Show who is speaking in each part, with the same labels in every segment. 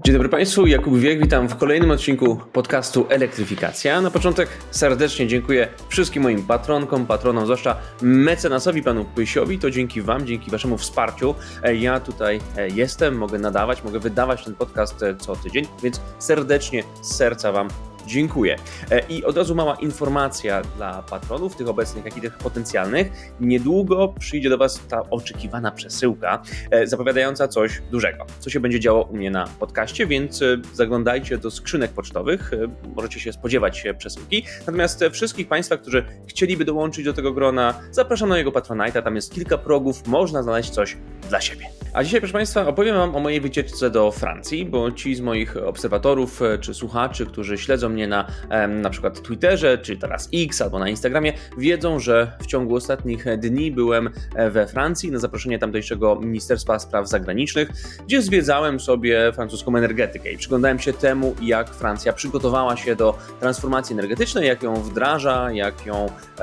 Speaker 1: Dzień dobry Państwu, Jakub Wiek, witam w kolejnym odcinku podcastu Elektryfikacja. Na początek serdecznie dziękuję wszystkim moim patronom, zwłaszcza mecenasowi panu Pysiowi. To dzięki Wam, dzięki Waszemu wsparciu ja tutaj jestem, mogę nadawać, mogę wydawać ten podcast co tydzień, więc serdecznie z serca Wam dziękuję. I od razu mała informacja dla patronów, tych obecnych, jak i tych potencjalnych. Niedługo przyjdzie do Was ta oczekiwana przesyłka zapowiadająca coś dużego, co się będzie działo u mnie na podcaście, więc zaglądajcie do skrzynek pocztowych, możecie się spodziewać przesyłki. Natomiast wszystkich Państwa, którzy chcieliby dołączyć do tego grona, zapraszam na jego Patronite'a, tam jest kilka progów, można znaleźć coś dla siebie. A dzisiaj, proszę Państwa, opowiem Wam o mojej wycieczce do Francji, bo ci z moich obserwatorów czy słuchaczy, którzy śledzą mnie na przykład Twitterze, czy teraz X albo na Instagramie, wiedzą, że w ciągu ostatnich dni byłem we Francji na zaproszenie tamtejszego Ministerstwa Spraw Zagranicznych, gdzie zwiedzałem sobie francuską energetykę i przyglądałem się temu, jak Francja przygotowała się do transformacji energetycznej, jak ją wdraża, jak ją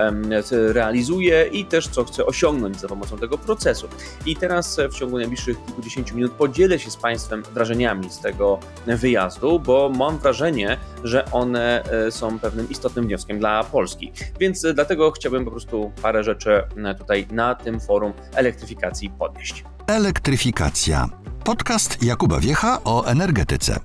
Speaker 1: realizuje i też co chce osiągnąć za pomocą tego procesu. I teraz w ciągu najbliższych kilkudziesięciu minut podzielę się z Państwem wrażeniami z tego wyjazdu, bo mam wrażenie, że one są pewnym istotnym wnioskiem dla Polski. Więc dlatego chciałbym po prostu parę rzeczy tutaj na tym forum elektryfikacji podnieść.
Speaker 2: Elektryfikacja. Podcast Jakuba Wiecha o energetyce.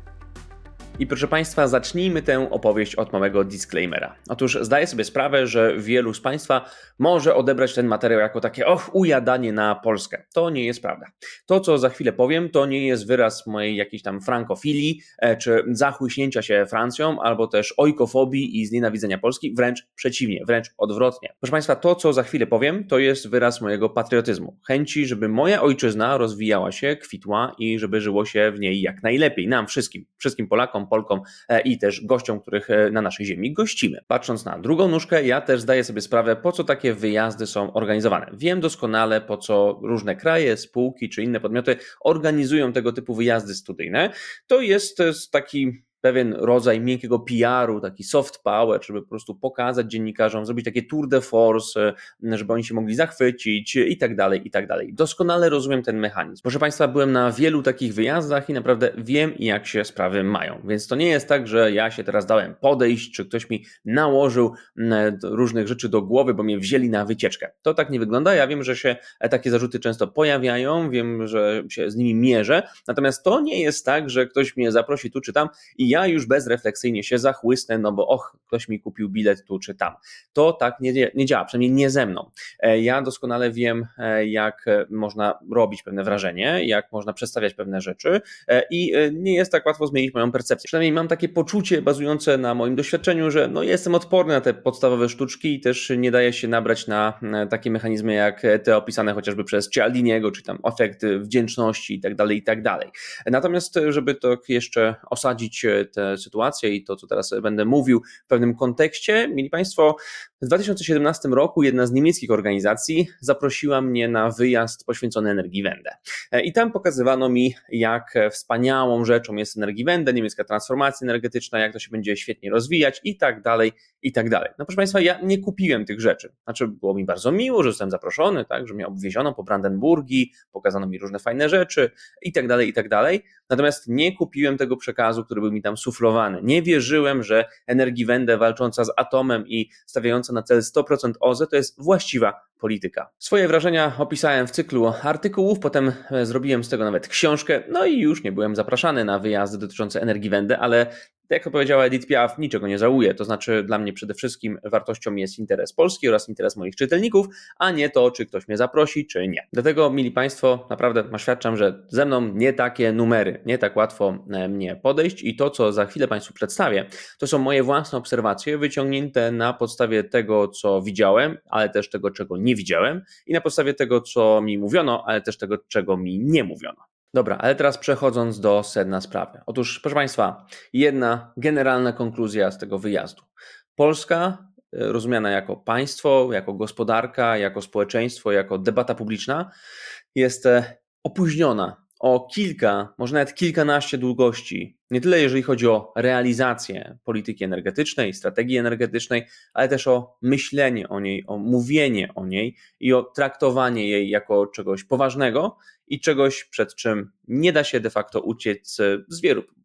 Speaker 1: I proszę Państwa, zacznijmy tę opowieść od małego disclaimera. Otóż zdaję sobie sprawę, że wielu z Państwa może odebrać ten materiał jako takie ujadanie na Polskę. To nie jest prawda. To, co za chwilę powiem, to nie jest wyraz mojej jakiejś tam frankofilii, czy zachłyśnięcia się Francją, albo też ojkofobii i znienawidzenia Polski, wręcz przeciwnie, wręcz odwrotnie. Proszę Państwa, to, co za chwilę powiem, to jest wyraz mojego patriotyzmu, chęci, żeby moja ojczyzna rozwijała się, kwitła i żeby żyło się w niej jak najlepiej. Nam wszystkim Polakom, Polkom i też gościom, których na naszej ziemi gościmy. Patrząc na drugą nóżkę, ja też zdaję sobie sprawę, po co takie wyjazdy są organizowane. Wiem doskonale, po co różne kraje, spółki czy inne podmioty organizują tego typu wyjazdy studyjne. To jest taki pewien rodzaj miękkiego PR-u, taki soft power, żeby po prostu pokazać dziennikarzom, zrobić takie tour de force, żeby oni się mogli zachwycić i tak dalej, i tak dalej. Doskonale rozumiem ten mechanizm. Proszę Państwa, byłem na wielu takich wyjazdach i naprawdę wiem, jak się sprawy mają. Więc to nie jest tak, że ja się teraz dałem podejść, czy ktoś mi nałożył różnych rzeczy do głowy, bo mnie wzięli na wycieczkę. To tak nie wygląda. Ja wiem, że się takie zarzuty często pojawiają, wiem, że się z nimi mierzę, natomiast to nie jest tak, że ktoś mnie zaprosi tu czy tam i ja już bezrefleksyjnie się zachłysnę, no bo ktoś mi kupił bilet tu czy tam. To tak nie działa, przynajmniej nie ze mną. Ja doskonale wiem, jak można robić pewne wrażenie, jak można przedstawiać pewne rzeczy i nie jest tak łatwo zmienić moją percepcję. Przynajmniej mam takie poczucie bazujące na moim doświadczeniu, że jestem odporny na te podstawowe sztuczki i też nie daję się nabrać na takie mechanizmy jak te opisane chociażby przez Cialdiniego, czy tam efekt wdzięczności i tak dalej. Natomiast, żeby to jeszcze osadzić tę sytuację i to, co teraz będę mówił w pewnym kontekście, mieli Państwo, w 2017 roku jedna z niemieckich organizacji zaprosiła mnie na wyjazd poświęcony Energiewende. I tam pokazywano mi, jak wspaniałą rzeczą jest Energiewende, niemiecka transformacja energetyczna, jak to się będzie świetnie rozwijać i tak dalej, i tak dalej. No proszę Państwa, ja nie kupiłem tych rzeczy. Znaczy było mi bardzo miło, że zostałem zaproszony, tak, że mnie obwieziono po Brandenburgii, pokazano mi różne fajne rzeczy i tak dalej, i tak dalej. Natomiast nie kupiłem tego przekazu, który był mi tam suflowany. Nie wierzyłem, że Energiewende walcząca z atomem i stawiająca na cel 100% OZE to jest właściwa polityka. Swoje wrażenia opisałem w cyklu artykułów, potem zrobiłem z tego nawet książkę, no i już nie byłem zapraszany na wyjazdy dotyczące Energiewende, ale jak powiedziała Edith Piaf, niczego nie żałuję, to znaczy dla mnie przede wszystkim wartością jest interes Polski oraz interes moich czytelników, a nie to, czy ktoś mnie zaprosi, czy nie. Dlatego, mili Państwo, naprawdę oświadczam, że ze mną nie takie numery, nie tak łatwo mnie podejść i to, co za chwilę Państwu przedstawię, to są moje własne obserwacje wyciągnięte na podstawie tego, co widziałem, ale też tego, czego nie widziałem i na podstawie tego, co mi mówiono, ale też tego, czego mi nie mówiono. Dobra, ale teraz przechodząc do sedna sprawy. Otóż, proszę Państwa, jedna generalna konkluzja z tego wyjazdu. Polska, rozumiana jako państwo, jako gospodarka, jako społeczeństwo, jako debata publiczna, jest opóźniona o kilka, może nawet kilkanaście długości. Nie tyle jeżeli chodzi o realizację polityki energetycznej, strategii energetycznej, ale też o myślenie o niej, o mówienie o niej i o traktowanie jej jako czegoś poważnego i czegoś, przed czym nie da się de facto uciec z wielu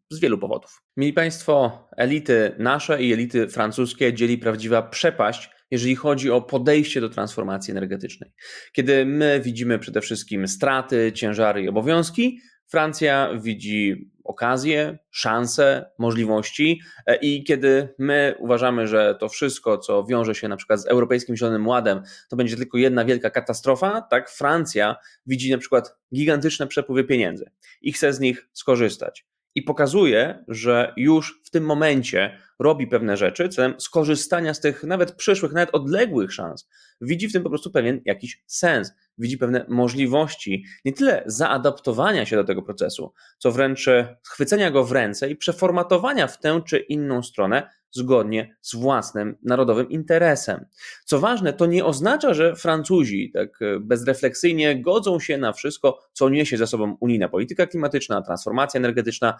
Speaker 1: z wielu powodów. Mili Państwo, elity nasze i elity francuskie dzieli prawdziwa przepaść, jeżeli chodzi o podejście do transformacji energetycznej. Kiedy my widzimy przede wszystkim straty, ciężary i obowiązki, Francja widzi okazje, szanse, możliwości i kiedy my uważamy, że to wszystko, co wiąże się na przykład z Europejskim Zielonym Ładem, to będzie tylko jedna wielka katastrofa, tak Francja widzi na przykład gigantyczne przepływy pieniędzy i chce z nich skorzystać. I pokazuje, że już w tym momencie robi pewne rzeczy celem skorzystania z tych nawet przyszłych, nawet odległych szans. Widzi w tym po prostu pewien jakiś sens, widzi pewne możliwości nie tyle zaadaptowania się do tego procesu, co wręcz schwycenia go w ręce i przeformatowania w tę czy inną stronę zgodnie z własnym narodowym interesem. Co ważne, to nie oznacza, że Francuzi tak bezrefleksyjnie godzą się na wszystko, co niesie ze sobą unijna polityka klimatyczna, transformacja energetyczna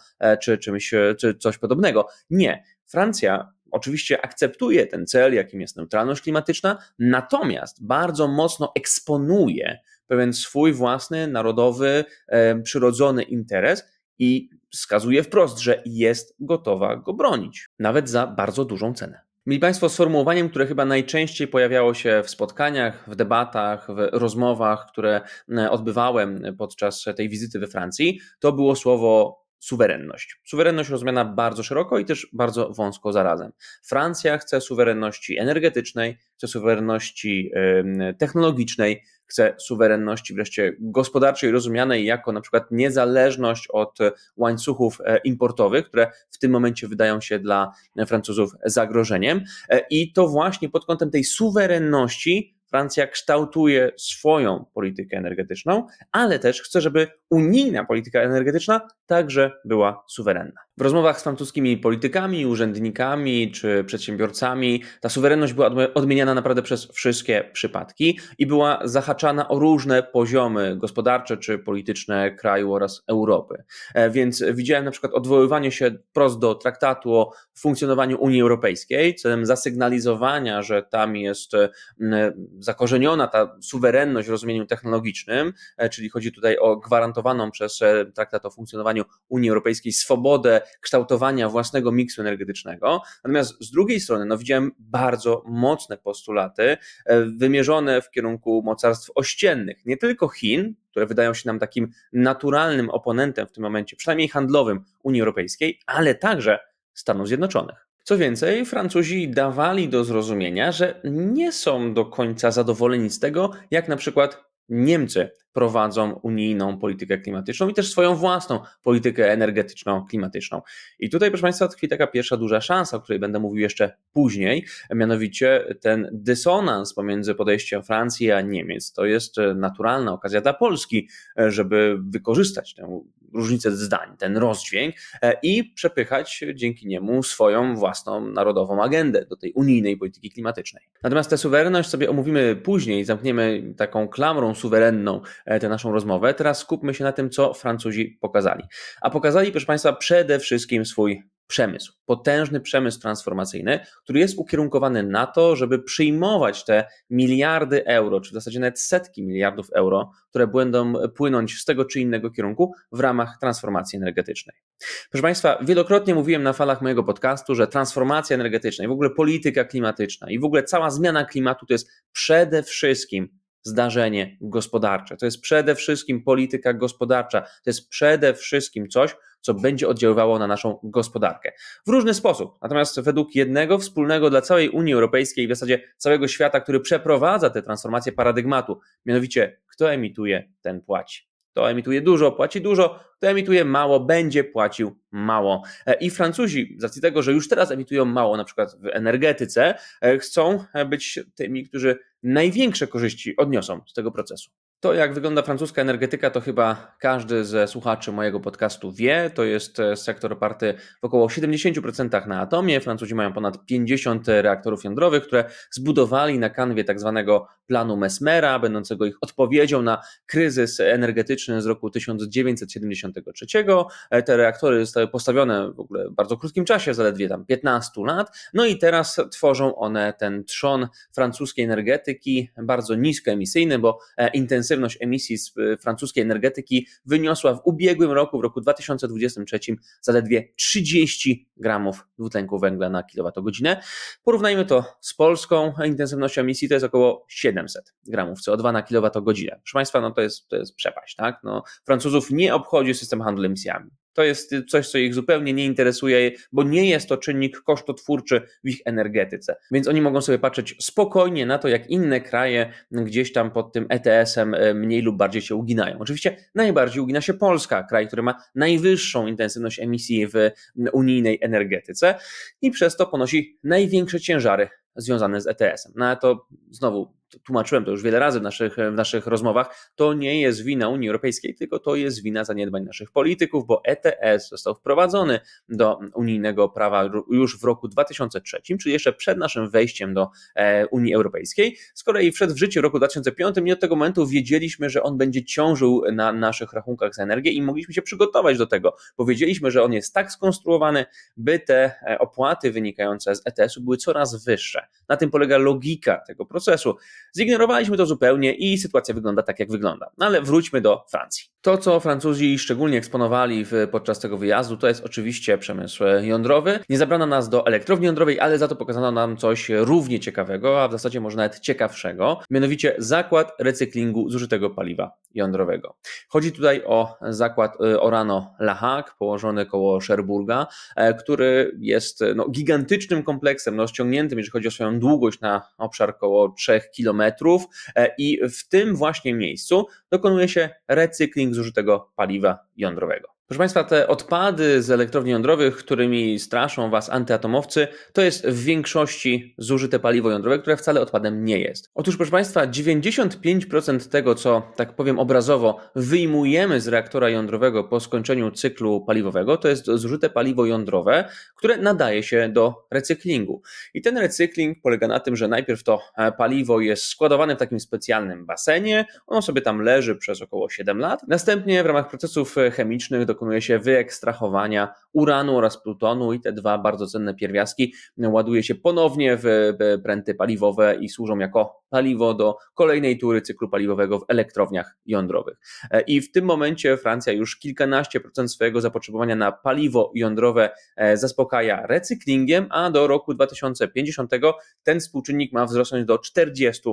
Speaker 1: czy coś podobnego. Nie. Francja oczywiście akceptuje ten cel, jakim jest neutralność klimatyczna, natomiast bardzo mocno eksponuje pewien swój własny, narodowy, przyrodzony interes i wskazuje wprost, że jest gotowa go bronić, nawet za bardzo dużą cenę. Mili Państwo, sformułowaniem, które chyba najczęściej pojawiało się w spotkaniach, w debatach, w rozmowach, które odbywałem podczas tej wizyty we Francji, to było słowo suwerenność. Suwerenność rozumiana bardzo szeroko i też bardzo wąsko zarazem. Francja chce suwerenności energetycznej, chce suwerenności technologicznej, chce suwerenności wreszcie gospodarczej, rozumianej jako na przykład niezależność od łańcuchów importowych, które w tym momencie wydają się dla Francuzów zagrożeniem. I to właśnie pod kątem tej suwerenności Francja kształtuje swoją politykę energetyczną, ale też chce, żeby unijna polityka energetyczna także była suwerenna. W rozmowach z francuskimi politykami, urzędnikami czy przedsiębiorcami ta suwerenność była odmieniana naprawdę przez wszystkie przypadki i była zahaczana o różne poziomy gospodarcze czy polityczne kraju oraz Europy. Więc widziałem na przykład odwoływanie się wprost do traktatu o funkcjonowaniu Unii Europejskiej celem zasygnalizowania, że tam jest zakorzeniona ta suwerenność w rozumieniu technologicznym, czyli chodzi tutaj o gwarantowaną przez traktat o funkcjonowaniu Unii Europejskiej swobodę kształtowania własnego miksu energetycznego. Natomiast z drugiej strony widziałem bardzo mocne postulaty wymierzone w kierunku mocarstw ościennych, nie tylko Chin, które wydają się nam takim naturalnym oponentem w tym momencie, przynajmniej handlowym Unii Europejskiej, ale także Stanów Zjednoczonych. Co więcej, Francuzi dawali do zrozumienia, że nie są do końca zadowoleni z tego, jak na przykład Niemcy prowadzą unijną politykę klimatyczną i też swoją własną politykę energetyczną, klimatyczną. I tutaj, proszę Państwa, tkwi taka pierwsza duża szansa, o której będę mówił jeszcze później, mianowicie ten dysonans pomiędzy podejściem Francji a Niemiec. To jest naturalna okazja dla Polski, żeby wykorzystać tę różnicę zdań, ten rozdźwięk i przepychać dzięki niemu swoją własną narodową agendę do tej unijnej polityki klimatycznej. Natomiast tę suwerenność sobie omówimy później, zamkniemy taką klamrą suwerenną tę naszą rozmowę. Teraz skupmy się na tym, co Francuzi pokazali. A pokazali, proszę Państwa, przede wszystkim swój przemysł, potężny przemysł transformacyjny, który jest ukierunkowany na to, żeby przyjmować te miliardy euro, czy w zasadzie nawet setki miliardów euro, które będą płynąć z tego czy innego kierunku w ramach transformacji energetycznej. Proszę Państwa, wielokrotnie mówiłem na falach mojego podcastu, że transformacja energetyczna i w ogóle polityka klimatyczna i w ogóle cała zmiana klimatu to jest przede wszystkim zdarzenie gospodarcze. To jest przede wszystkim polityka gospodarcza. To jest przede wszystkim coś, co będzie oddziaływało na naszą gospodarkę. W różny sposób. Natomiast według jednego wspólnego dla całej Unii Europejskiej i w zasadzie całego świata, który przeprowadza tę transformację paradygmatu, mianowicie kto emituje, ten płaci. Kto emituje dużo, płaci dużo, kto emituje mało, będzie płacił mało. I Francuzi, z racji tego, że już teraz emitują mało, na przykład w energetyce, chcą być tymi, którzy największe korzyści odniosą z tego procesu. To, jak wygląda francuska energetyka, to chyba każdy ze słuchaczy mojego podcastu wie. To jest sektor oparty w około 70% na atomie. Francuzi mają ponad 50 reaktorów jądrowych, które zbudowali na kanwie tak zwanego planu Mesmera, będącego ich odpowiedzią na kryzys energetyczny z roku 1973. Te reaktory zostały postawione w ogóle w bardzo krótkim czasie, zaledwie tam 15 lat. No i teraz tworzą one ten trzon francuskiej energetyki, bardzo niskoemisyjny, bo intensywny intensywność emisji z francuskiej energetyki wyniosła w ubiegłym roku, w roku 2023, zaledwie 30 gramów dwutlenku węgla na kilowatogodzinę. Porównajmy to z polską intensywnością emisji, to jest około 700 gramów CO2 na kilowatogodzinę. Proszę Państwa, no to jest przepaść, tak? No, Francuzów nie obchodzi system handlu emisjami. To jest coś, co ich zupełnie nie interesuje, bo nie jest to czynnik kosztotwórczy w ich energetyce. Więc oni mogą sobie patrzeć spokojnie na to, jak inne kraje gdzieś tam pod tym ETS-em mniej lub bardziej się uginają. Oczywiście najbardziej ugina się Polska, kraj, który ma najwyższą intensywność emisji w unijnej energetyce i przez to ponosi największe ciężary związane z ETS-em. No ale to znowu tłumaczyłem to już wiele razy w naszych rozmowach, to nie jest wina Unii Europejskiej, tylko to jest wina zaniedbań naszych polityków, bo ETS został wprowadzony do unijnego prawa już w roku 2003, czyli jeszcze przed naszym wejściem do Unii Europejskiej. Z kolei wszedł w życie w roku 2005 i od tego momentu wiedzieliśmy, że on będzie ciążył na naszych rachunkach za energię i mogliśmy się przygotować do tego, bo wiedzieliśmy, że on jest tak skonstruowany, by te opłaty wynikające z ETS-u były coraz wyższe. Na tym polega logika tego procesu. Zignorowaliśmy to zupełnie i sytuacja wygląda tak, jak wygląda. No ale wróćmy do Francji. To, co Francuzi szczególnie eksponowali podczas tego wyjazdu, to jest oczywiście przemysł jądrowy. Nie zabrano nas do elektrowni jądrowej, ale za to pokazano nam coś równie ciekawego, a w zasadzie może nawet ciekawszego, mianowicie zakład recyklingu zużytego paliwa jądrowego. Chodzi tutaj o zakład Orano-La Hague, położony koło Cherbourga, który jest gigantycznym kompleksem, rozciągniętym, jeżeli chodzi o swoją długość na obszar koło 3 km i w tym właśnie miejscu dokonuje się recykling zużytego paliwa jądrowego. Proszę Państwa, te odpady z elektrowni jądrowych, którymi straszą Was antyatomowcy, to jest w większości zużyte paliwo jądrowe, które wcale odpadem nie jest. Otóż, proszę Państwa, 95% tego, co, tak powiem obrazowo, wyjmujemy z reaktora jądrowego po skończeniu cyklu paliwowego, to jest zużyte paliwo jądrowe, które nadaje się do recyklingu. I ten recykling polega na tym, że najpierw to paliwo jest składowane w takim specjalnym basenie, ono sobie tam leży przez około 7 lat. Następnie w ramach procesów chemicznych dokonuje się wyekstrahowania uranu oraz plutonu i te dwa bardzo cenne pierwiastki ładuje się ponownie w pręty paliwowe i służą jako paliwo do kolejnej tury cyklu paliwowego w elektrowniach jądrowych. I w tym momencie Francja już kilkanaście procent swojego zapotrzebowania na paliwo jądrowe zaspokaja recyklingiem, a do roku 2050 ten współczynnik ma wzrosnąć do 40%.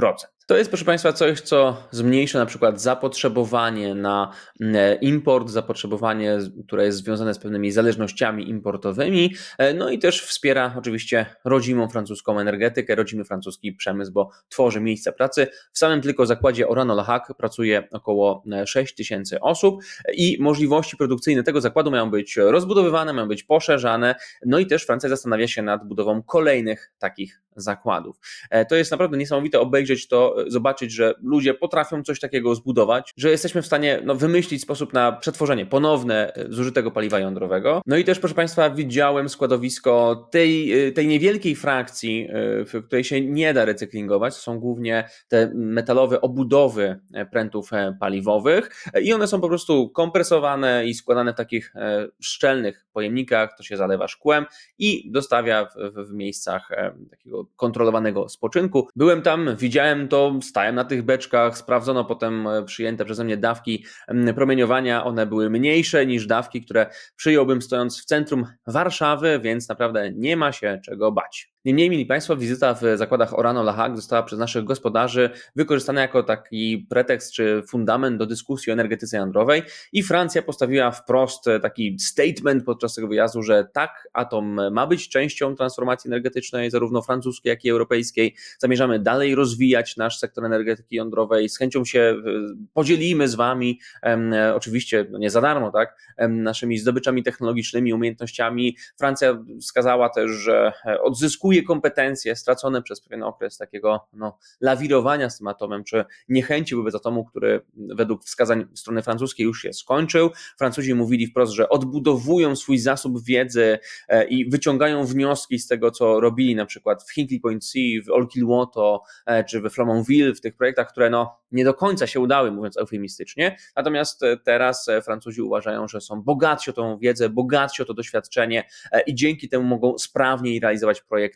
Speaker 1: To jest, proszę Państwa, coś, co zmniejsza na przykład zapotrzebowanie na import, zapotrzebowanie, które jest związane z pewnymi zależnościami importowymi, no i też wspiera oczywiście rodzimą francuską energetykę, rodzimy francuski przemysł, bo tworzy miejsca pracy. W samym tylko zakładzie Orano-La Hague pracuje około 6 000 osób i możliwości produkcyjne tego zakładu mają być rozbudowywane, mają być poszerzane, no i też Francja zastanawia się nad budową kolejnych takich zakładów. To jest naprawdę niesamowite obejrzeć to, zobaczyć, że ludzie potrafią coś takiego zbudować, że jesteśmy w stanie wymyślić sposób na przetworzenie ponowne zużytego paliwa jądrowego. No i też, proszę Państwa, widziałem składowisko tej niewielkiej frakcji, w której się nie da recyklingować. To są głównie te metalowe obudowy prętów paliwowych i one są po prostu kompresowane i składane w takich szczelnych pojemnikach, to się zalewa szkłem i dostawia w miejscach takiego kontrolowanego spoczynku. Byłem tam, widziałem to, stałem na tych beczkach, sprawdzono potem przyjęte przeze mnie dawki promieniowania, one były mniejsze niż dawki, które przyjąłbym stojąc w centrum Warszawy, więc naprawdę nie ma się czego bać. Niemniej, mili Państwo, wizyta w zakładach Orano-La Hague została przez naszych gospodarzy wykorzystana jako taki pretekst czy fundament do dyskusji o energetyce jądrowej i Francja postawiła wprost taki statement podczas tego wyjazdu, że tak, atom ma być częścią transformacji energetycznej, zarówno francuskiej, jak i europejskiej. Zamierzamy dalej rozwijać nasz sektor energetyki jądrowej, z chęcią się podzielimy z Wami, oczywiście nie za darmo, tak, naszymi zdobyczami technologicznymi, umiejętnościami. Francja wskazała też, że odzyskuje kompetencje stracone przez pewien okres takiego lawirowania z tym atomem, czy niechęci wobec atomu, który według wskazań strony francuskiej już się skończył. Francuzi mówili wprost, że odbudowują swój zasób wiedzy i wyciągają wnioski z tego, co robili na przykład w Hinkley Point C, w Olkiluoto czy we Flamanville, w tych projektach, które nie do końca się udały, mówiąc eufemistycznie. Natomiast teraz Francuzi uważają, że są bogatsi o tą wiedzę, bogatsi o to doświadczenie i dzięki temu mogą sprawniej realizować projekty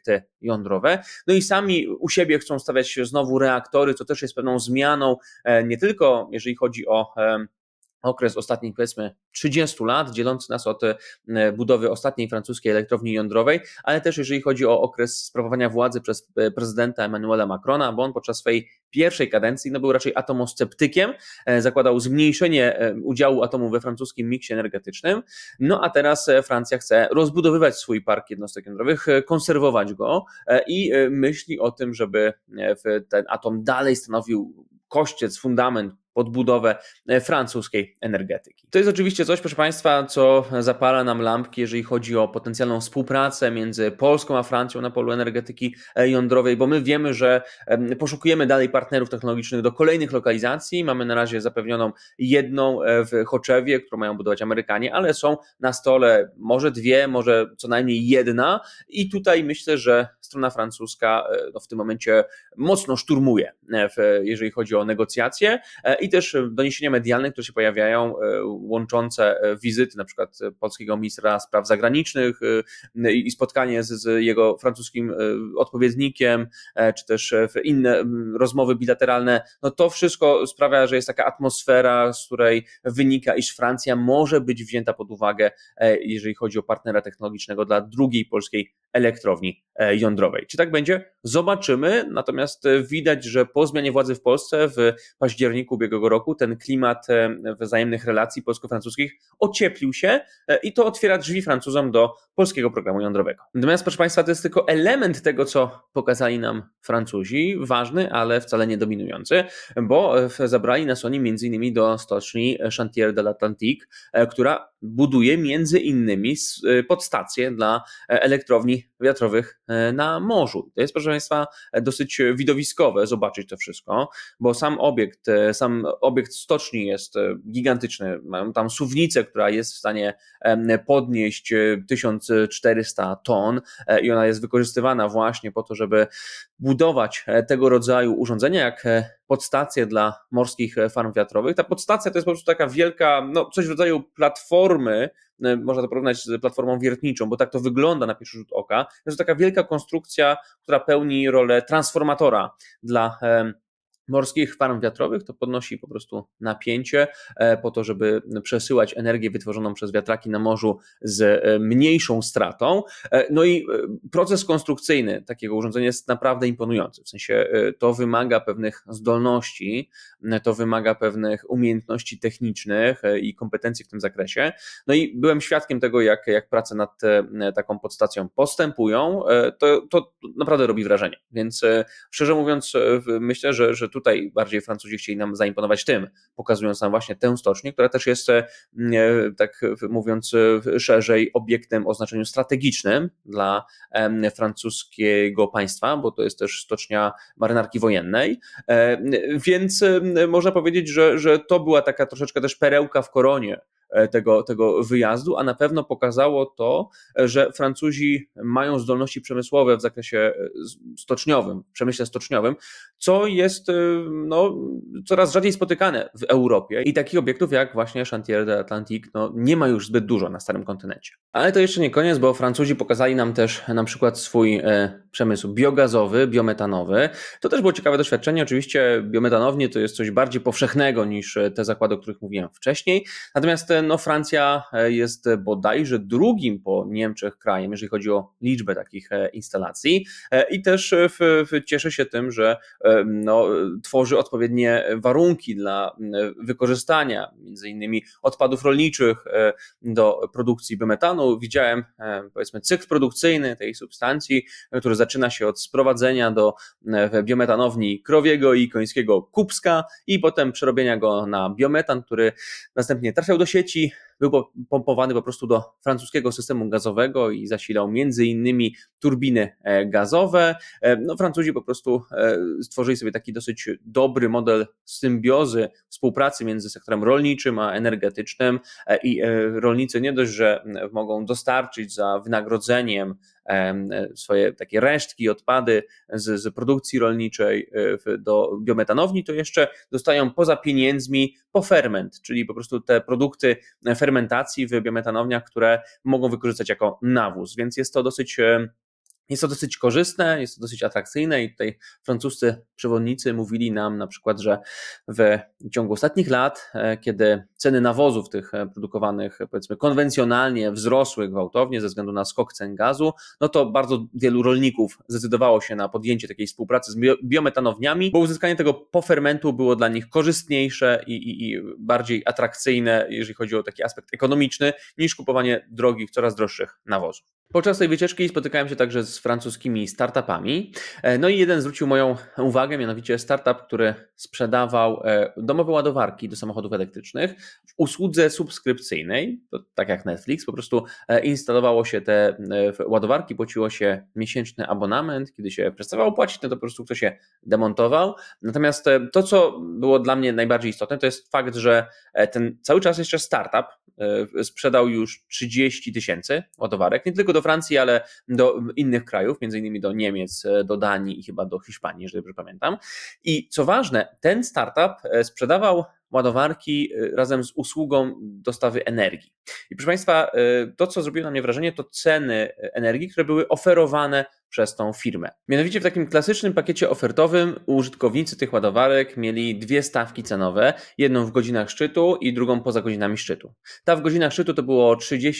Speaker 1: obiekty jądrowe. No i sami u siebie chcą stawiać znowu reaktory, co też jest pewną zmianą, nie tylko jeżeli chodzi o okres ostatnich, powiedzmy, 30 lat, dzielący nas od budowy ostatniej francuskiej elektrowni jądrowej, ale też jeżeli chodzi o okres sprawowania władzy przez prezydenta Emmanuela Macrona, bo on podczas swojej pierwszej kadencji był raczej atomosceptykiem, zakładał zmniejszenie udziału atomu we francuskim miksie energetycznym, no a teraz Francja chce rozbudowywać swój park jednostek jądrowych, konserwować go i myśli o tym, żeby ten atom dalej stanowił kościec, fundament, podbudowę francuskiej energetyki. To jest oczywiście coś, proszę Państwa, co zapala nam lampki, jeżeli chodzi o potencjalną współpracę między Polską a Francją na polu energetyki jądrowej, bo my wiemy, że poszukujemy dalej partnerów technologicznych do kolejnych lokalizacji. Mamy na razie zapewnioną jedną w Choczewie, którą mają budować Amerykanie, ale są na stole może dwie, może co najmniej jedna i tutaj myślę, że strona francuska w tym momencie mocno szturmuje, jeżeli chodzi o negocjacje i też doniesienia medialne, które się pojawiają, łączące wizyty na przykład polskiego ministra spraw zagranicznych i spotkanie z jego francuskim odpowiednikiem, czy też inne rozmowy bilateralne, no to wszystko sprawia, że jest taka atmosfera, z której wynika, iż Francja może być wzięta pod uwagę, jeżeli chodzi o partnera technologicznego dla drugiej polskiej elektrowni jądrowej. Czy tak będzie? Zobaczymy, natomiast widać, że po zmianie władzy w Polsce w październiku ubiegłego roku ten klimat wzajemnych relacji polsko-francuskich ocieplił się i to otwiera drzwi Francuzom do polskiego programu jądrowego. Natomiast, proszę Państwa, to jest tylko element tego, co pokazali nam Francuzi, ważny, ale wcale nie dominujący, bo zabrali nas oni między innymi do stoczni Chantier de l'Atlantique, która buduje między innymi podstację dla elektrowni wiatrowych na morzu. To jest, proszę Państwa, dosyć widowiskowe zobaczyć to wszystko, bo sam obiekt stoczni jest gigantyczny. Mają tam suwnicę, która jest w stanie podnieść 1400 ton i ona jest wykorzystywana właśnie po to, żeby budować tego rodzaju urządzenia jak podstacje dla morskich farm wiatrowych. Ta podstacja to jest po prostu taka wielka, no coś w rodzaju platformy, można to porównać z platformą wiertniczą, bo tak to wygląda na pierwszy rzut oka. To jest taka wielka konstrukcja, która pełni rolę transformatora dla morskich farm wiatrowych, to podnosi po prostu napięcie po to, żeby przesyłać energię wytworzoną przez wiatraki na morzu z mniejszą stratą. No i proces konstrukcyjny takiego urządzenia jest naprawdę imponujący. W sensie to wymaga pewnych zdolności, to wymaga pewnych umiejętności technicznych i kompetencji w tym zakresie. No i byłem świadkiem tego, jak prace nad taką podstacją postępują. To naprawdę robi wrażenie. Więc szczerze mówiąc, myślę, że tutaj bardziej Francuzi chcieli nam zaimponować tym, pokazując nam właśnie tę stocznię, która też jest, tak mówiąc szerzej, obiektem o znaczeniu strategicznym dla francuskiego państwa, bo to jest też stocznia marynarki wojennej, więc można powiedzieć, że to była taka troszeczkę też perełka w koronie tego wyjazdu, a na pewno pokazało to, że Francuzi mają zdolności przemysłowe w zakresie stoczniowym, w przemyśle stoczniowym, co jest coraz rzadziej spotykane w Europie i takich obiektów jak właśnie Chantier de l'Atlantique nie ma już zbyt dużo na starym kontynencie. Ale to jeszcze nie koniec, bo Francuzi pokazali nam też na przykład swój przemysł biogazowy, biometanowy. To też było ciekawe doświadczenie. Oczywiście biometanownie to jest coś bardziej powszechnego niż te zakłady, o których mówiłem wcześniej. Natomiast Francja jest bodajże drugim po Niemczech krajem, jeżeli chodzi o liczbę takich instalacji i też cieszy się tym, że tworzy odpowiednie warunki dla wykorzystania między innymi odpadów rolniczych do produkcji biometanu. Widziałem, powiedzmy, cykl produkcyjny tej substancji, który zaczyna się od sprowadzenia do biometanowni krowiego i końskiego kupska i potem przerobienia go na biometan, który następnie trafiał do sieci, był pompowany po prostu do francuskiego systemu gazowego i zasilał między innymi turbiny gazowe. Francuzi po prostu stworzyli sobie taki dosyć dobry model symbiozy, współpracy między sektorem rolniczym a energetycznym i rolnicy nie dość, że mogą dostarczyć za wynagrodzeniem swoje takie resztki, odpady z produkcji rolniczej do biometanowni, to jeszcze dostają poza pieniędzmi poferment, czyli po prostu te produkty fermentacji w biometanowniach, które mogą wykorzystać jako nawóz, więc jest to dosyć Jest to dosyć korzystne, jest to dosyć atrakcyjne i tutaj francuscy przewodnicy mówili nam na przykład, że w ciągu ostatnich lat, kiedy ceny nawozów tych produkowanych powiedzmy konwencjonalnie wzrosły gwałtownie ze względu na skok cen gazu, no to bardzo wielu rolników zdecydowało się na podjęcie takiej współpracy z biometanowniami, bo uzyskanie tego pofermentu było dla nich korzystniejsze i bardziej atrakcyjne, jeżeli chodzi o taki aspekt ekonomiczny, niż kupowanie drogich, coraz droższych nawozów. Podczas tej wycieczki spotykałem się także z francuskimi startupami. No i jeden zwrócił moją uwagę, mianowicie startup, który sprzedawał domowe ładowarki do samochodów elektrycznych w usłudze subskrypcyjnej, to tak jak Netflix, po prostu instalowało się te ładowarki, płaciło się miesięczny abonament, kiedy się przestawało płacić, no to po prostu ktoś się demontował. Natomiast to, co było dla mnie najbardziej istotne, to jest fakt, że ten cały czas jeszcze startup sprzedał już 30 000 ładowarek, nie tylko do Francji, ale do innych krajów, między innymi do Niemiec, do Danii i chyba do Hiszpanii, jeżeli dobrze pamiętam. I co ważne, ten startup sprzedawał ładowarki razem z usługą dostawy energii. I proszę Państwa, to co zrobiło na mnie wrażenie, to ceny energii, które były oferowane przez tą firmę. Mianowicie w takim klasycznym pakiecie ofertowym użytkownicy tych ładowarek mieli dwie stawki cenowe, jedną w godzinach szczytu i drugą poza godzinami szczytu. Ta w godzinach szczytu to było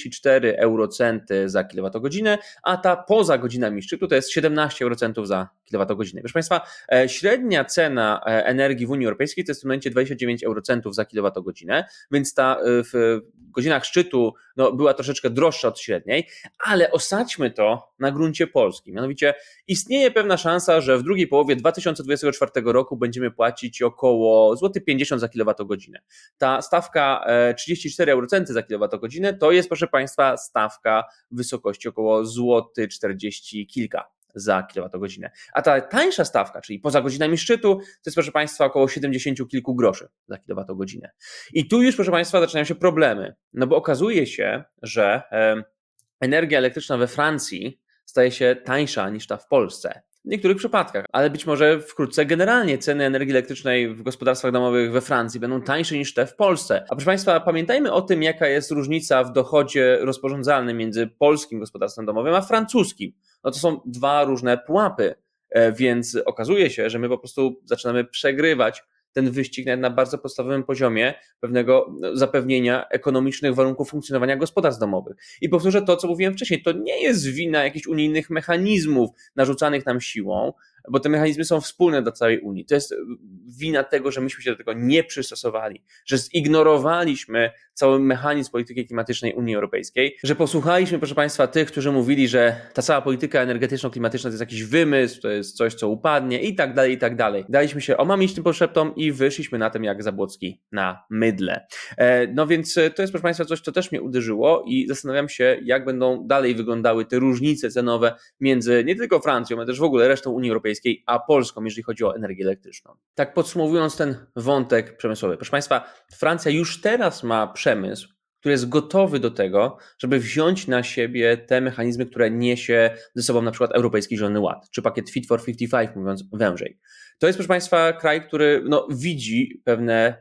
Speaker 1: 34 eurocenty za kilowatogodzinę, a ta poza godzinami szczytu to jest 17 eurocentów za kilowatogodzinę. Proszę Państwa, średnia cena energii w Unii Europejskiej to jest w tym momencie 29 eurocentów za kilowatogodzinę, więc ta w godzinach szczytu była troszeczkę droższa od średniej, ale osadźmy to na gruncie polskim. Mianowicie istnieje pewna szansa, że w drugiej połowie 2024 roku będziemy płacić około złoty 50 za kilowatogodzinę. Ta stawka 34 eurocenty za kilowatogodzinę to jest, proszę Państwa, stawka w wysokości około złoty 40 kilka za kilowatogodzinę. A ta tańsza stawka, czyli poza godzinami szczytu, to jest, proszę Państwa, około 70 kilku groszy za kilowatogodzinę. I tu już, proszę Państwa, zaczynają się problemy, no bo okazuje się, że energia elektryczna we Francji staje się tańsza niż ta w Polsce. W niektórych przypadkach, ale być może wkrótce generalnie ceny energii elektrycznej w gospodarstwach domowych we Francji będą tańsze niż te w Polsce. A proszę Państwa, pamiętajmy o tym, jaka jest różnica w dochodzie rozporządzalnym między polskim gospodarstwem domowym a francuskim. No to są dwa różne pułapy, więc okazuje się, że my po prostu zaczynamy przegrywać ten wyścig nawet na bardzo podstawowym poziomie pewnego zapewnienia ekonomicznych warunków funkcjonowania gospodarstw domowych. I powtórzę to, co mówiłem wcześniej, to nie jest wina jakichś unijnych mechanizmów narzucanych nam siłą, bo te mechanizmy są wspólne dla całej Unii. To jest wina tego, że myśmy się do tego nie przystosowali, że zignorowaliśmy cały mechanizm polityki klimatycznej Unii Europejskiej, że posłuchaliśmy, proszę Państwa, tych, którzy mówili, że ta cała polityka energetyczno-klimatyczna to jest jakiś wymysł, to jest coś, co upadnie i tak dalej, i tak dalej. Daliśmy się omamić tym poszeptom i wyszliśmy na tym jak Zabłocki na mydle. No więc to jest, proszę Państwa, coś, co też mnie uderzyło i zastanawiam się, jak będą dalej wyglądały te różnice cenowe między nie tylko Francją, ale też w ogóle resztą Unii Europejskiej, a Polską, jeżeli chodzi o energię elektryczną. Tak podsumowując ten wątek przemysłowy. Proszę Państwa, Francja już teraz ma przemysł, który jest gotowy do tego, żeby wziąć na siebie te mechanizmy, które niesie ze sobą na przykład Europejski Zielony Ład, czy pakiet Fit for 55, mówiąc wężej. To jest, proszę Państwa, kraj, który widzi pewne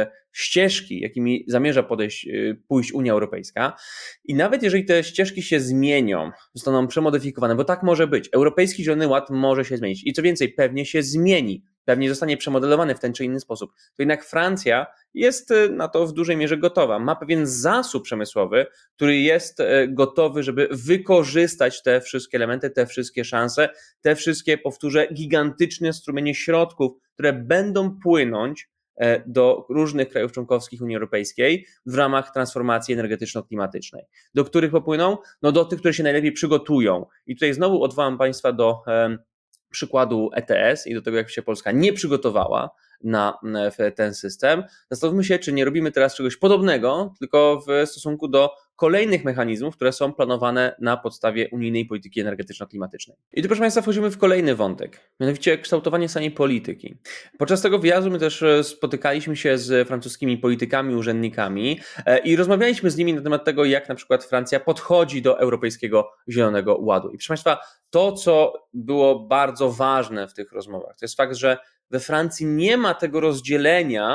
Speaker 1: ścieżki, jakimi zamierza pójść Unia Europejska i nawet jeżeli te ścieżki się zmienią, zostaną przemodyfikowane, bo tak może być, Europejski Zielony Ład może się zmienić i co więcej, pewnie się zmieni, pewnie zostanie przemodelowany w ten czy inny sposób, to jednak Francja jest na to w dużej mierze gotowa. Ma pewien zasób przemysłowy, który jest gotowy, żeby wykorzystać te wszystkie elementy, te wszystkie szanse, te wszystkie, powtórzę, gigantyczne strumienie środków, które będą płynąć do różnych krajów członkowskich Unii Europejskiej w ramach transformacji energetyczno-klimatycznej. Do których popłyną? Do tych, które się najlepiej przygotują. I tutaj znowu odwołam Państwa do przykładu ETS i do tego, jak się Polska nie przygotowała na ten system. Zastanówmy się, czy nie robimy teraz czegoś podobnego, tylko w stosunku do kolejnych mechanizmów, które są planowane na podstawie unijnej polityki energetyczno-klimatycznej. I tu, proszę Państwa, wchodzimy w kolejny wątek, mianowicie kształtowanie samej polityki. Podczas tego wyjazdu my też spotykaliśmy się z francuskimi politykami, urzędnikami i rozmawialiśmy z nimi na temat tego, jak na przykład Francja podchodzi do Europejskiego Zielonego Ładu. I proszę Państwa, to, co było bardzo ważne w tych rozmowach, to jest fakt, że we Francji nie ma tego rozdzielenia,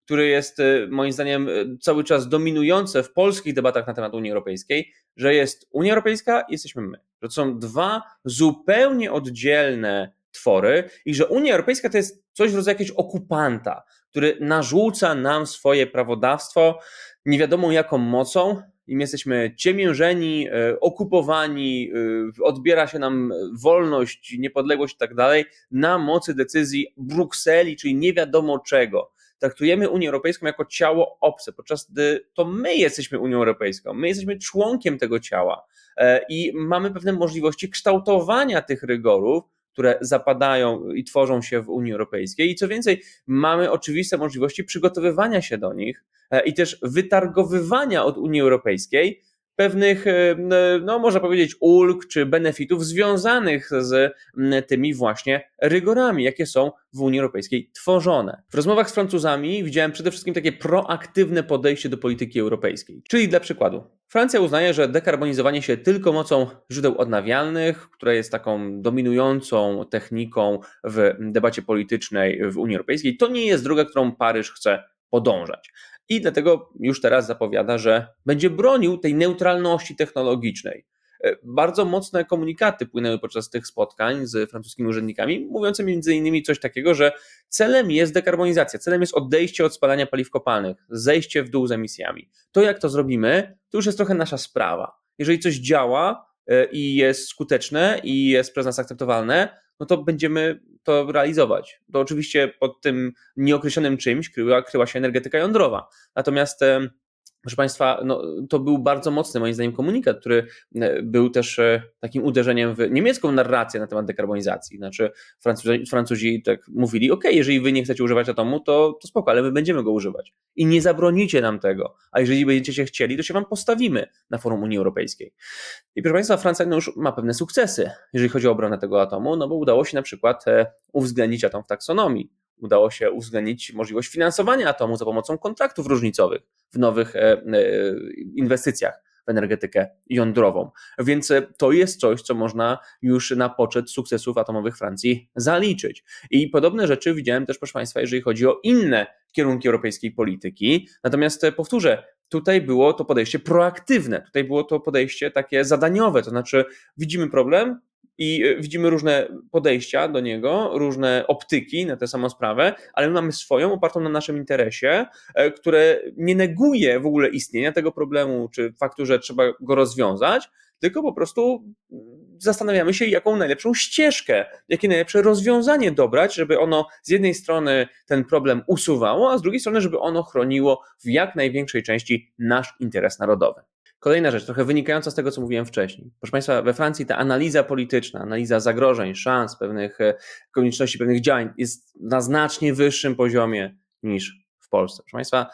Speaker 1: który jest moim zdaniem cały czas dominujący w polskich debatach na temat Unii Europejskiej, że jest Unia Europejska i jesteśmy my. Że to są dwa zupełnie oddzielne twory i że Unia Europejska to jest coś w rodzaju jakiegoś okupanta, który narzuca nam swoje prawodawstwo nie wiadomo jaką mocą. Im jesteśmy ciemiężeni, okupowani, odbiera się nam wolność, niepodległość i tak dalej na mocy decyzji Brukseli, czyli nie wiadomo czego. Traktujemy Unię Europejską jako ciało obce, podczas gdy to my jesteśmy Unią Europejską, my jesteśmy członkiem tego ciała i mamy pewne możliwości kształtowania tych rygorów, które zapadają i tworzą się w Unii Europejskiej i co więcej, mamy oczywiste możliwości przygotowywania się do nich i też wytargowywania od Unii Europejskiej pewnych, no można powiedzieć, ulg czy benefitów związanych z tymi właśnie rygorami, jakie są w Unii Europejskiej tworzone. W rozmowach z Francuzami widziałem przede wszystkim takie proaktywne podejście do polityki europejskiej. Czyli dla przykładu, Francja uznaje, że dekarbonizowanie się tylko mocą źródeł odnawialnych, która jest taką dominującą techniką w debacie politycznej w Unii Europejskiej, to nie jest droga, którą Paryż chce podążać. I dlatego już teraz zapowiada, że będzie bronił tej neutralności technologicznej. Bardzo mocne komunikaty płynęły podczas tych spotkań z francuskimi urzędnikami, mówiące między innymi coś takiego, że celem jest dekarbonizacja, celem jest odejście od spalania paliw kopalnych, zejście w dół z emisjami. To jak to zrobimy, to już jest trochę nasza sprawa. Jeżeli coś działa i jest skuteczne i jest przez nas akceptowalne, no to będziemy to realizować. To oczywiście pod tym nieokreślonym czymś kryła się energetyka jądrowa. Natomiast proszę Państwa, no, to był bardzo mocny moim zdaniem komunikat, który był też takim uderzeniem w niemiecką narrację na temat dekarbonizacji. Znaczy Francuzi tak mówili, jeżeli wy nie chcecie używać atomu, to spoko, ale my będziemy go używać. I nie zabronicie nam tego. A jeżeli będziecie się chcieli, to się wam postawimy na forum Unii Europejskiej. I proszę Państwa, Francja już ma pewne sukcesy, jeżeli chodzi o obronę tego atomu, no bo udało się na przykład uwzględnić atom w taksonomii. Udało się uwzględnić możliwość finansowania atomu za pomocą kontraktów różnicowych w nowych inwestycjach w energetykę jądrową. Więc to jest coś, co można już na poczet sukcesów atomowych Francji zaliczyć. I podobne rzeczy widziałem też, proszę Państwa, jeżeli chodzi o inne kierunki europejskiej polityki. Natomiast powtórzę, tutaj było to podejście proaktywne, tutaj było to podejście takie zadaniowe, to znaczy widzimy problem, i widzimy różne podejścia do niego, różne optyki na tę samą sprawę, ale my mamy swoją, opartą na naszym interesie, które nie neguje w ogóle istnienia tego problemu, czy faktu, że trzeba go rozwiązać, tylko po prostu zastanawiamy się, jaką najlepszą ścieżkę, jakie najlepsze rozwiązanie dobrać, żeby ono z jednej strony ten problem usuwało, a z drugiej strony, żeby ono chroniło w jak największej części nasz interes narodowy. Kolejna rzecz, trochę wynikająca z tego, co mówiłem wcześniej. Proszę Państwa, we Francji ta analiza polityczna, analiza zagrożeń, szans, pewnych konieczności, pewnych działań jest na znacznie wyższym poziomie niż w Polsce. Proszę Państwa,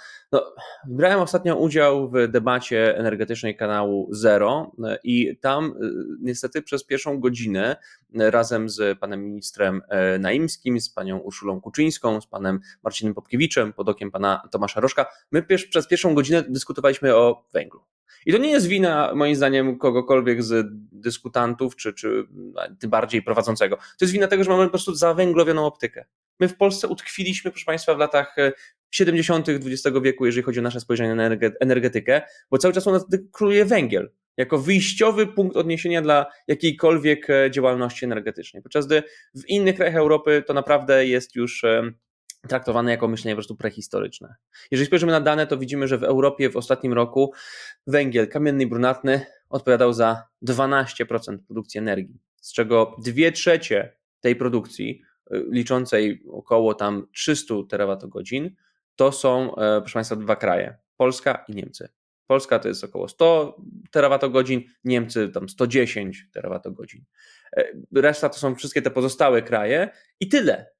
Speaker 1: brałem ostatnio udział w debacie energetycznej kanału Zero i tam niestety przez pierwszą godzinę razem z panem ministrem Naimskim, z panią Urszulą Kuczyńską, z panem Marcinem Popkiewiczem, pod okiem pana Tomasza Rożka, my przez pierwszą godzinę dyskutowaliśmy o węglu. I to nie jest wina, moim zdaniem, kogokolwiek z dyskutantów, czy tym bardziej prowadzącego. To jest wina tego, że mamy po prostu zawęglowioną optykę. My w Polsce utkwiliśmy, proszę Państwa, w latach 70. XX wieku, jeżeli chodzi o nasze spojrzenie na energetykę, bo cały czas u nas króluje węgiel jako wyjściowy punkt odniesienia dla jakiejkolwiek działalności energetycznej. Podczas gdy w innych krajach Europy to naprawdę jest już traktowane jako myślenie po prostu prehistoryczne. Jeżeli spojrzymy na dane, to widzimy, że w Europie w ostatnim roku węgiel kamienny i brunatny odpowiadał za 12% produkcji energii, z czego 2/3 tej produkcji, liczącej około tam 300 terawatogodzin, to są, proszę Państwa, dwa kraje, Polska i Niemcy. Polska to jest około 100 terawatogodzin, Niemcy tam 110 terawatogodzin. Reszta to są wszystkie te pozostałe kraje i tyle.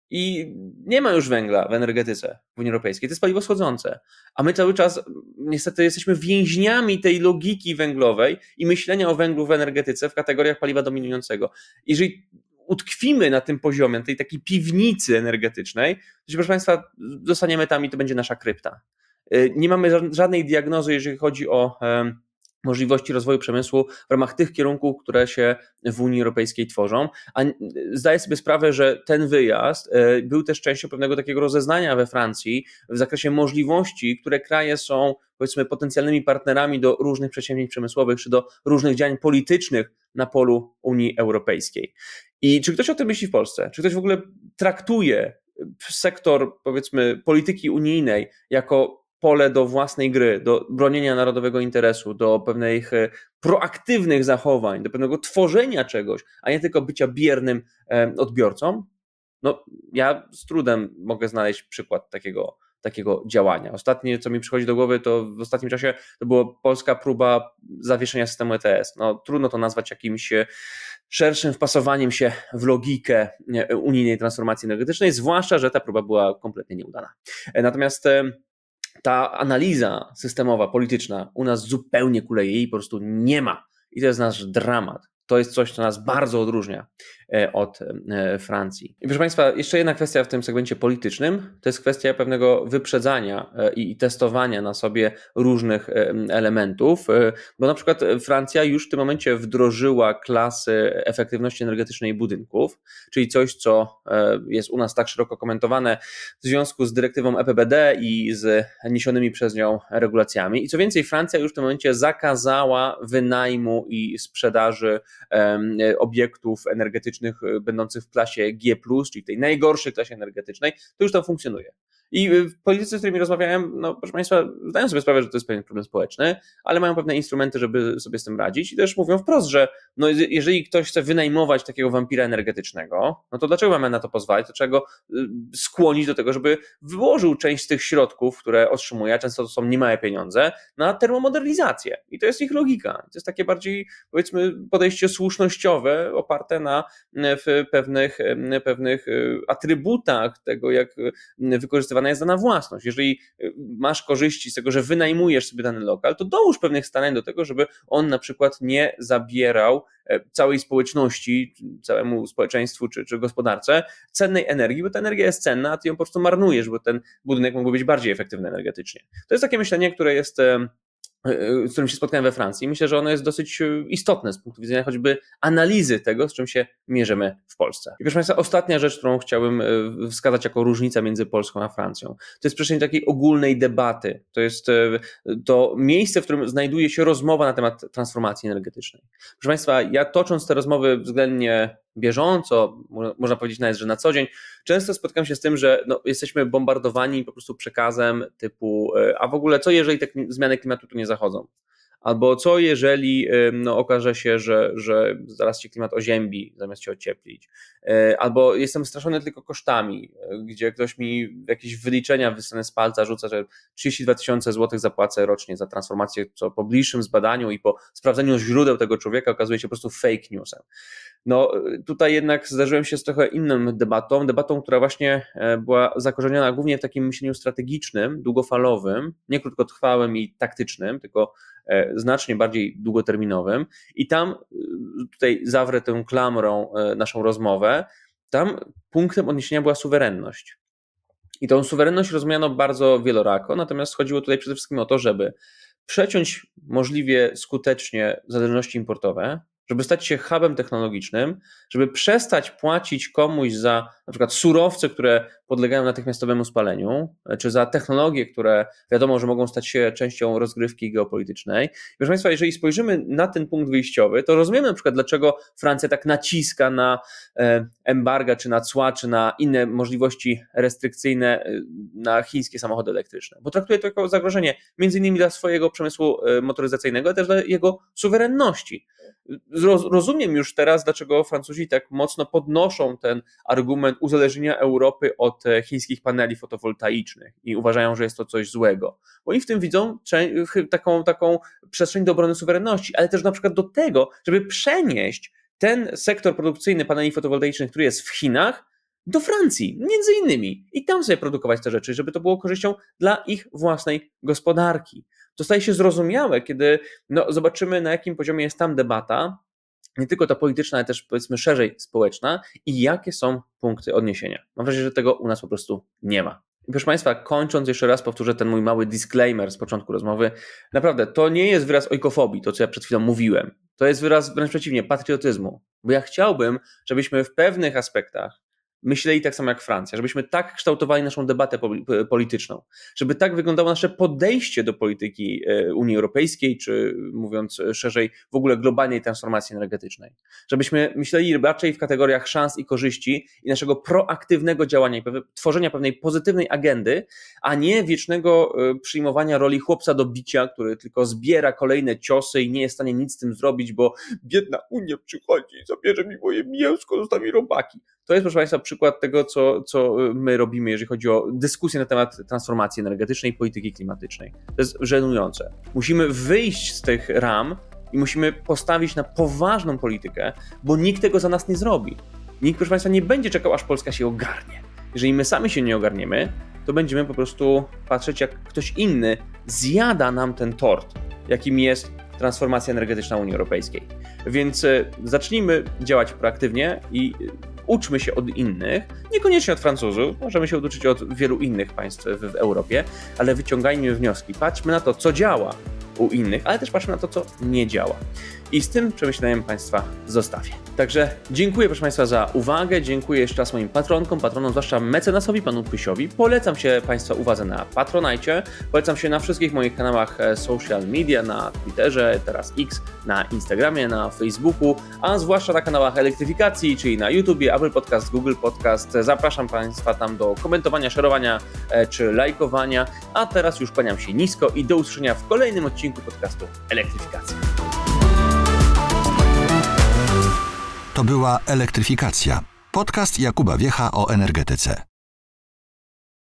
Speaker 1: I nie ma już węgla w energetyce w Unii Europejskiej. To jest paliwo schodzące. A my cały czas niestety jesteśmy więźniami tej logiki węglowej i myślenia o węglu w energetyce w kategoriach paliwa dominującego. Jeżeli utkwimy na tym poziomie, na tej takiej piwnicy energetycznej, to proszę Państwa, zostaniemy tam i to będzie nasza krypta. Nie mamy żadnej diagnozy, jeżeli chodzi o możliwości rozwoju przemysłu w ramach tych kierunków, które się w Unii Europejskiej tworzą. A zdaję sobie sprawę, że ten wyjazd był też częścią pewnego takiego rozeznania we Francji w zakresie możliwości, które kraje są, powiedzmy, potencjalnymi partnerami do różnych przedsięwzięć przemysłowych czy do różnych działań politycznych na polu Unii Europejskiej. I czy ktoś o tym myśli w Polsce? Czy ktoś w ogóle traktuje sektor, powiedzmy, polityki unijnej jako pole do własnej gry, do bronienia narodowego interesu, do pewnych proaktywnych zachowań, do pewnego tworzenia czegoś, a nie tylko bycia biernym odbiorcą? No, ja z trudem mogę znaleźć przykład takiego działania. Ostatnie, co mi przychodzi do głowy, to w ostatnim czasie to była polska próba zawieszenia systemu ETS. No, trudno to nazwać jakimś szerszym wpasowaniem się w logikę unijnej transformacji energetycznej, zwłaszcza, że ta próba była kompletnie nieudana. Natomiast ta analiza systemowa, polityczna u nas zupełnie kuleje, jej po prostu nie ma. I to jest nasz dramat. To jest coś, co nas bardzo odróżnia od Francji. I proszę Państwa, jeszcze jedna kwestia w tym segmencie politycznym, to jest kwestia pewnego wyprzedzania i testowania na sobie różnych elementów, bo na przykład Francja już w tym momencie wdrożyła klasy efektywności energetycznej budynków, czyli coś, co jest u nas tak szeroko komentowane w związku z dyrektywą EPBD i z niesionymi przez nią regulacjami. I co więcej, Francja już w tym momencie zakazała wynajmu i sprzedaży obiektów energetycznych będących w klasie G+, czyli tej najgorszej klasie energetycznej, to już tam funkcjonuje. I politycy, z którymi rozmawiałem, no proszę Państwa, zdają sobie sprawę, że to jest pewien problem społeczny, ale mają pewne instrumenty, żeby sobie z tym radzić i też mówią wprost, że no, jeżeli ktoś chce wynajmować takiego wampira energetycznego, no to dlaczego mamy na to pozwalać? To trzeba go skłonić do tego, żeby wyłożył część z tych środków, które otrzymuje, a często to są niemałe pieniądze, na termomodernizację. I to jest ich logika. To jest takie bardziej, powiedzmy, podejście słusznościowe, oparte na pewnych atrybutach tego, jak wykorzystywana jest dana własność. Jeżeli masz korzyści z tego, że wynajmujesz sobie dany lokal, to dołóż pewnych starań do tego, żeby on na przykład nie zabierał całej społeczności, całemu społeczeństwu czy gospodarce cennej energii, bo ta energia jest cenna, a ty ją po prostu marnujesz, bo ten budynek mógłby być bardziej efektywny energetycznie. To jest takie myślenie, które jest, z którym się spotkałem we Francji. Myślę, że ono jest dosyć istotne z punktu widzenia choćby analizy tego, z czym się mierzymy w Polsce. I proszę Państwa, ostatnia rzecz, którą chciałbym wskazać jako różnicę między Polską a Francją, to jest przestrzeń takiej ogólnej debaty. To jest to miejsce, w którym znajduje się rozmowa na temat transformacji energetycznej. Proszę Państwa, ja tocząc te rozmowy względnie bieżąco, można powiedzieć nawet, że na co dzień, często spotykam się z tym, że no, jesteśmy bombardowani po prostu przekazem typu, a w ogóle co jeżeli te zmiany klimatu tu nie zachodzą? Albo co jeżeli no, okaże się, że zaraz się klimat oziębi zamiast się ocieplić? Albo jestem straszony tylko kosztami, gdzie ktoś mi jakieś wyliczenia wyssane z palca rzuca, że 32 000 złotych zapłacę rocznie za transformację, co po bliższym zbadaniu i po sprawdzeniu źródeł tego człowieka okazuje się po prostu fake newsem. No tutaj jednak zdarzyłem się z trochę inną debatą, która właśnie była zakorzeniona głównie w takim myśleniu strategicznym, długofalowym, nie krótkotrwałym i taktycznym, tylko znacznie bardziej długoterminowym. I tam, tutaj zawrę tę klamrą naszą rozmowę, tam punktem odniesienia była suwerenność. I tą suwerenność rozumiano bardzo wielorako, natomiast chodziło tutaj przede wszystkim o to, żeby przeciąć możliwie skutecznie zależności importowe, żeby stać się hubem technologicznym, żeby przestać płacić komuś za na przykład surowce, które podlegają natychmiastowemu spaleniu, czy za technologie, które wiadomo, że mogą stać się częścią rozgrywki geopolitycznej. Proszę Państwa, jeżeli spojrzymy na ten punkt wyjściowy, to rozumiemy na przykład, dlaczego Francja tak naciska na embarga, czy na cła, czy na inne możliwości restrykcyjne na chińskie samochody elektryczne, bo traktuje to jako zagrożenie między innymi dla swojego przemysłu motoryzacyjnego, ale też dla jego suwerenności. Rozumiem już teraz, dlaczego Francuzi tak mocno podnoszą ten argument uzależnienia Europy od chińskich paneli fotowoltaicznych i uważają, że jest to coś złego. Bo oni w tym widzą taką przestrzeń do obrony suwerenności, ale też na przykład do tego, żeby przenieść ten sektor produkcyjny paneli fotowoltaicznych, który jest w Chinach, do Francji, między innymi, i tam sobie produkować te rzeczy, żeby to było korzyścią dla ich własnej gospodarki. To staje się zrozumiałe, kiedy zobaczymy, na jakim poziomie jest tam debata, nie tylko ta polityczna, ale też powiedzmy szerzej społeczna i jakie są punkty odniesienia. Mam wrażenie, że tego u nas po prostu nie ma. I proszę Państwa, kończąc jeszcze raz powtórzę ten mój mały disclaimer z początku rozmowy. Naprawdę, to nie jest wyraz ojkofobii, to co ja przed chwilą mówiłem. To jest wyraz wręcz przeciwnie, patriotyzmu. Bo ja chciałbym, żebyśmy w pewnych aspektach myśleli tak samo jak Francja, żebyśmy tak kształtowali naszą debatę polityczną, żeby tak wyglądało nasze podejście do polityki Unii Europejskiej, czy mówiąc szerzej, w ogóle globalnej transformacji energetycznej. Żebyśmy myśleli raczej w kategoriach szans i korzyści i naszego proaktywnego działania i tworzenia pewnej pozytywnej agendy, a nie wiecznego przyjmowania roli chłopca do bicia, który tylko zbiera kolejne ciosy i nie jest w stanie nic z tym zrobić, bo biedna Unia przychodzi i zabierze mi moje mięsko, zostawi robaki. To jest, proszę Państwa, przykład tego, co my robimy, jeżeli chodzi o dyskusję na temat transformacji energetycznej i polityki klimatycznej. To jest żenujące. Musimy wyjść z tych ram i musimy postawić na poważną politykę, bo nikt tego za nas nie zrobi. Nikt, proszę Państwa, nie będzie czekał, aż Polska się ogarnie. Jeżeli my sami się nie ogarniemy, to będziemy po prostu patrzeć, jak ktoś inny zjada nam ten tort, jakim jest transformacja energetyczna Unii Europejskiej. Więc zacznijmy działać proaktywnie i uczmy się od innych, niekoniecznie od Francuzów, możemy się uczyć od wielu innych państw w Europie, ale wyciągajmy wnioski, patrzmy na to, co działa u innych, ale też patrzmy na to, co nie działa. I z tym przemyśleniem Państwa zostawię. Także dziękuję, proszę Państwa, za uwagę, dziękuję jeszcze raz moim patronom, zwłaszcza mecenasowi, panu Pysiowi. Polecam się Państwa uwadze na Patronite, polecam się na wszystkich moich kanałach social media, na Twitterze, teraz X, na Instagramie, na Facebooku, a zwłaszcza na kanałach elektryfikacji, czyli na YouTubie, Apple Podcast, Google Podcast. Zapraszam Państwa tam do komentowania, szerowania czy lajkowania, a teraz już kłaniam się nisko i do usłyszenia w kolejnym odcinku podcastu Elektryfikacja.
Speaker 2: To była Elektryfikacja, podcast Jakuba Wiecha o energetyce.